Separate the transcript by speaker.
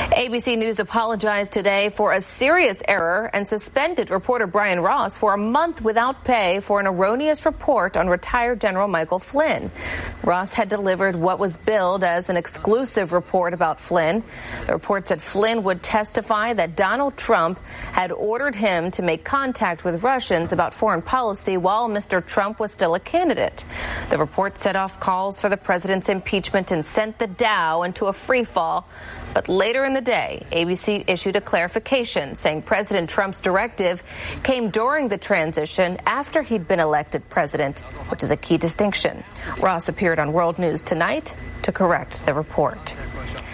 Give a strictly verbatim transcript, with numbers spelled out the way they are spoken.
Speaker 1: A B C News apologized today for a serious error and suspended reporter Brian Ross for a month without pay for an erroneous report on retired General Michael Flynn. Ross had delivered what was billed as an exclusive report about Flynn. The report said Flynn would testify that Donald Trump had ordered him to make contact with Russians about foreign policy while Mister Trump was still a candidate. The report set off calls for the president's impeachment and sent the Dow into a free fall. But later in the day, A B C issued a clarification saying President Trump's directive came during the transition after he'd been elected president, which is a key distinction. Ross appeared on World News Tonight to correct the report.